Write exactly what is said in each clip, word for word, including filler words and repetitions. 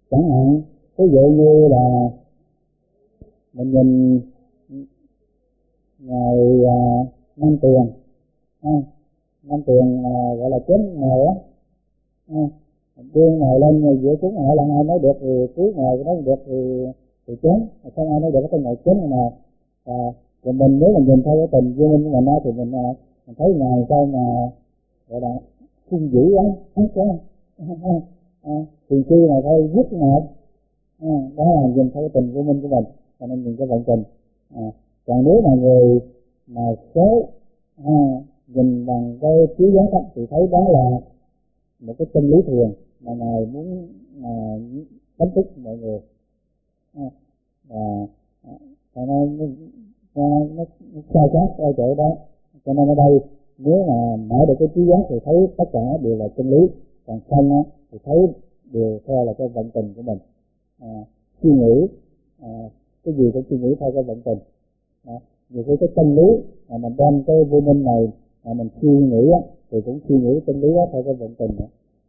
Chẳng hạn ví dụ như là mình nhìn ngài uh, Năm Tiền, à, Năm Tiền uh, gọi là chém ngài á, à, đưa ngài lên rồi giữa chúng hỏi là ai nói được thì cứu ngài, cái nói được thì thì chém, không ai nói được cái ngài chém mà. À, rồi mình nếu mà nhìn theo cái tình vô minh của mình á thì mình, uh, mình thấy ngài sao mà gọi là hung dữ quá, ác quá, à, tiền chi mà thôi giết ngài, à, đó là nhìn theo cái tình vô minh của mình, cho nên nhìn cái vận tình. À, còn nếu mà người mà số à, nhìn bằng cái trí giác đó, thì thấy đó là một cái chân lý thiền mà ngài muốn à, đánh thức mọi người. À, và à, nó nó nó, nó, nó sai khác ở chỗ đó. Cho nên ở đây nếu mà mở được cái trí giác thì thấy tất cả đều là chân lý, còn không á thì thấy đều theo là cái vận tình của mình. À, suy nghĩ à, cái gì cũng suy nghĩ theo cái vận tình. À, nhiều khi cái chân lý mà mình đem cái vô minh này mà mình suy nghĩ á, thì cũng suy nghĩ chân lý đó theo cái vận tình nữa.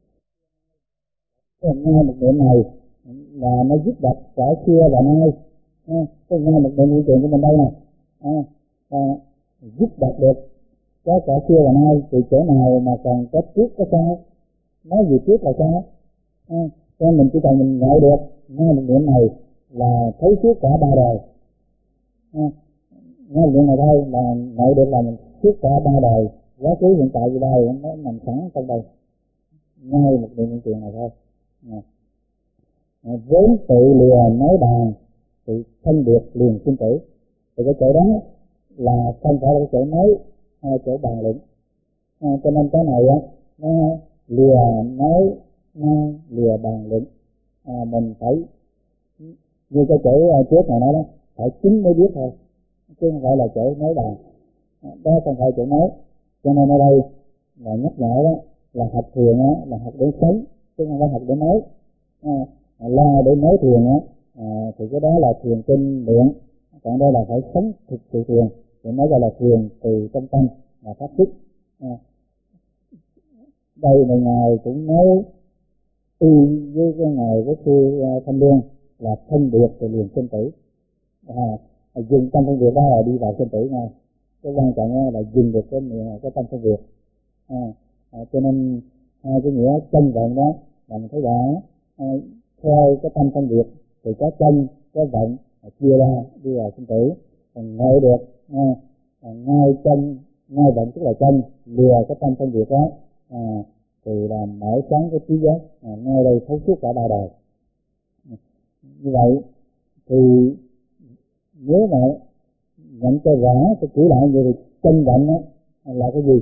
Cái nghe một niệm này là nó giúp đập cả xưa và nay. À, cái nghe một niệm hiện tượng của mình đây nè, à, à, giúp đập được có cả xưa và nay, thì chỗ nào mà còn có trước có sau, nói gì trước là sau. À, cho nên mình chỉ cần mình ngộ được nghe một niệm này là thấy suốt cả ba đời. À, nghe một niệm này thôi là ngộ được là mình suốt cả ba đời, quá khứ hiện tại vì đây nó nằm sẵn trong đây, ngay một niệm hiện tượng này thôi. À, à, vốn tự lìa nói bàn thì phân biệt liền sinh tử. Thì cái chỗ đó là không phải là cái chỗ nói hay chỗ bàn luận. À, cho nên cái này á nó lìa nói năng lìa bàn luận. À, mình phải như cái chỗ trước này nói đó, phải chính mới biết thôi, chứ không phải là chỗ nói bàn. À, đó không phải chỗ nói. Cho nên ở đây là nhắc nhở đó là học thiền á là học để sống, chứ không phải học để nói. À, la để nói thiền á à, thì cái đó là thiền kinh miệng, còn đây là phải sống thực sự thiền thì mới gọi là thiền từ trong tâm là phát xuất. À, đây là ngài cũng nói y với cái ngài với sư uh, Thanh Lương là phân biệt từ liền sinh tử. À, dùng tâm phân biệt đó là đi vào sinh tử ngay. Cái quan trọng là dùng được cái cái tâm phân biệt. À, à, cho nên hai cái nghĩa chân vận đó là mình thấy rõ. À, theo cái tâm phân biệt thì có chân có vận à, chia ra đi vào sinh tử. Còn ngộ được à, à, ngay chân ngay vận tức là chân lìa cái tâm phân biệt đó à, thì là mở sáng cái trí giác à, ngay đây thấu suốt cả ba đời. À, như vậy thì nếu mà nhận cho rõ cái chỉ lại như thì chân vận đó là cái gì?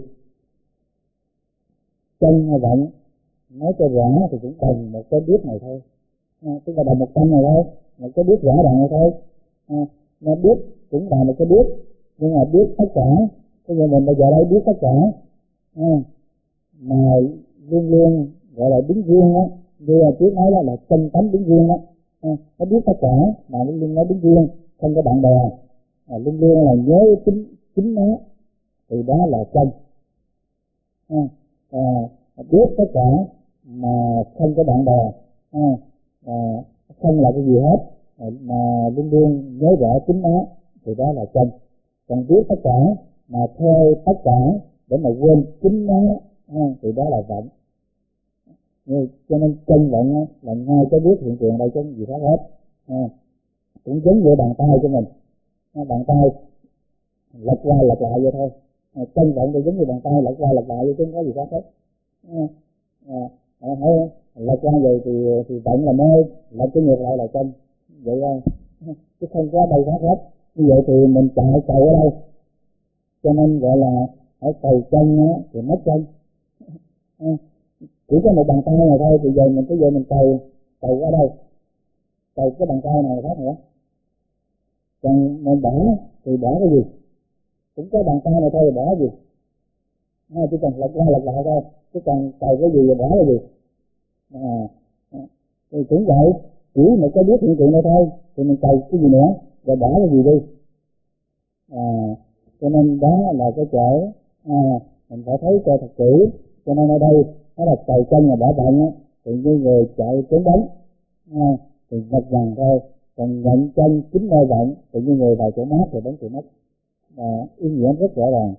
Chân hay vận nói cho rõ thì cũng bằng một cái biết này thôi, à, tức là bằng một tâm này thôi, một cái biết rõ ràng này thôi. À, nó biết cũng là một cái biết, nhưng mà biết tất cả. Bây giờ mình bây giờ đây biết tất cả, à, mà luôn luôn gọi là đứng riêng á, như là trước nói đó là chân tánh đứng riêng đó. À, nó biết tất cả mà luôn luôn nó đứng riêng, không có bạn bè, à, luôn luôn là nhớ chính chính nó, thì đó là chân. À, à, biết tất cả mà không có bạn bè, à, à, không là cái gì hết, à, mà luôn luôn nhớ rõ chính nó, thì đó là chân. Còn biết tất cả mà theo tất cả để mà quên chính nó, à, thì đó là vận. Cho nên chân vận là ngay cái biết hiện tượng đây chứ không gì khác hết. À, cũng giống như bàn tay của mình, à, bàn tay lật qua lật lại vậy thôi. À, chân vận thì giống như bàn tay lật qua lật lại vậy chứ không có gì khác hết. À, à, à, lật qua vậy thì thì vận là mê, lật cái ngược lại là chân, vậy thôi, chứ không có đâu khác hết. Như vậy thì mình chạy cầu ở đâu? Cho nên gọi là ở cầu chân á, thì mất chân. À, chỉ có một bàn tay này thôi, thì giờ mình cứ giờ mình cầu cầu ở đâu? Cầu cái bàn tay này khác nữa. Còn mình bỏ thì bỏ cái gì? Cũng có bàn tay này thôi, thì bỏ cái gì? À, chỉ cần lật qua lật lại thôi, chứ còn cầu cái gì thì bỏ cái gì? À, à, thì cũng vậy, chỉ một cái biết hiện tượng này thôi thì mình cầu cái gì nữa, rồi bỏ cái gì đi. À, cho nên đó là cái chỗ à, mình phải thấy cho thật kỹ. Cho nên ở đây nó là cầu chân là bỏ vận á, thì như người chạy trốn bóng, à, thì vật dần thôi. Còn nhận chân chính nơi vọng tự nhiên người vào chỗ mát rồi đến chỗ mất, à, ý nghĩa rất rõ ràng.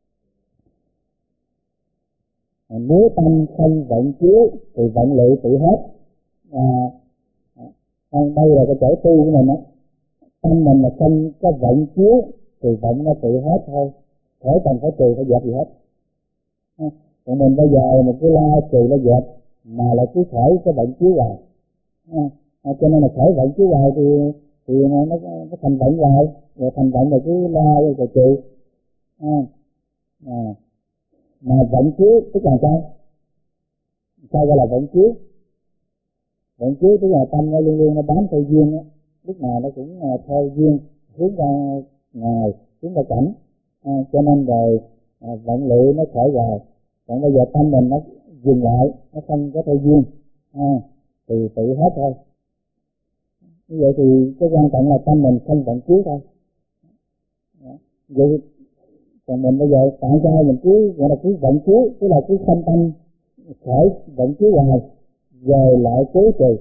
À, nếu tâm không vọng chiếu thì vọng lự tự hết. À, à, đây là cái chỗ tu của mình á, tâm mình là không có vọng chiếu thì vọng nó tự hết thôi, khỏi cần phải trừ phải dẹp gì hết. À, còn mình bây giờ mình cứ la trừ la dẹp mà lại cứ khởi cái vọng chiếu hoài, à, à, cho nên là khởi vọng chiếu hoài thì thì nó nó, nó thành vọng hoài, rồi thành vọng rồi cứ la rồi trừ. À, à, mà vọng chiếu tức là sao? Sao gọi là vọng chiếu? Vọng chiếu tức là tâm nó luôn luôn nó bám theo duyên á, lúc nào nó cũng uh, theo duyên hướng ra ngoài, hướng ra cảnh, à, cho nên rồi à, vọng lự nó khởi hoài. Còn bây giờ tâm mình nó dừng lại, nó không có theo duyên, à, thì tự hết thôi. Như vậy thì cái quan trọng là tâm mình không vọng chiếu thôi. Đó. Vậy còn mình bây giờ tại sao mình cứ gọi là cứ vọng chiếu, tức là cứ sanh tâm khởi vọng chiếu hoài rồi lại cố trừ,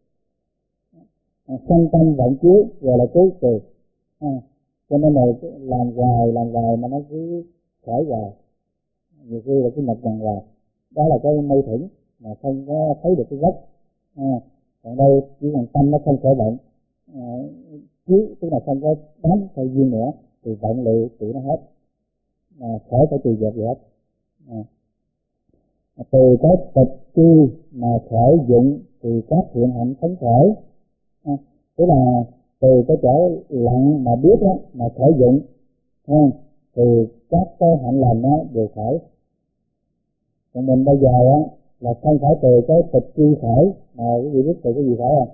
à, sanh tâm vọng chiếu rồi lại cố trừ, à, cho nên là làm hoài làm hoài mà nó cứ khởi hoài, nhiều khi là cái mệt dần hoài. Đó là cái mâu thuẫn mà không có thấy được cái gốc. À, còn đây chỉ cần tâm nó không khởi vọng, à, chiếu tức là không có bám theo duyên nữa thì vọng lự tự nó hết, à, khỏi phải trừ dẹp gì hết. À, từ cái tịch chi mà khởi dụng thì các thiện hạnh phấn khởi, à, tức là từ cái chỗ lặng mà biết đó mà khởi dụng, à, thì các cái hạnh lành đó đều khởi. Còn mình bây giờ á là không phải từ cái tịch chi khởi, mà quý vị biết từ cái gì khởi không?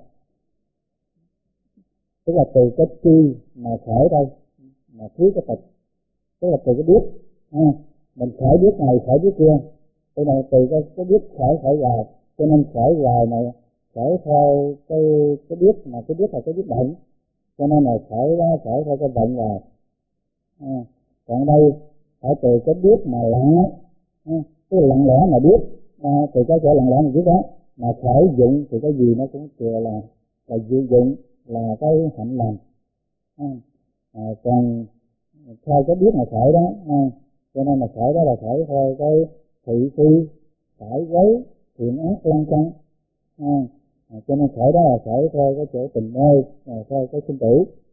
Tức là từ cái chi mà khởi đây, mà thiếu cái tịch, tức là từ cái biết, à, mình khởi biết này khởi biết kia, tức là từ cái cái biết khởi khởi hoài, cho nên khởi hoài này khởi theo cái cái biết, mà cái biết là cái biết động, cho nên là khởi đó khởi theo cái động hoài. À, còn đây phải từ cái biết mà lặng á, à, cái lặng lẽ mà biết, à, từ cái chỗ lặng lẽ mà biết đó mà khởi dụng thì cái gì nó cũng thừa là là dự dụng, là cái hạnh lành. À, à, còn theo cái biết mà khởi đó, à, cho nên là khởi đó là khởi theo cái thị phi phải quấy thiện ác lan xăng, à, à, cho nên khởi đó là khởi theo cái chỗ tình mê, à, theo cái sinh tử,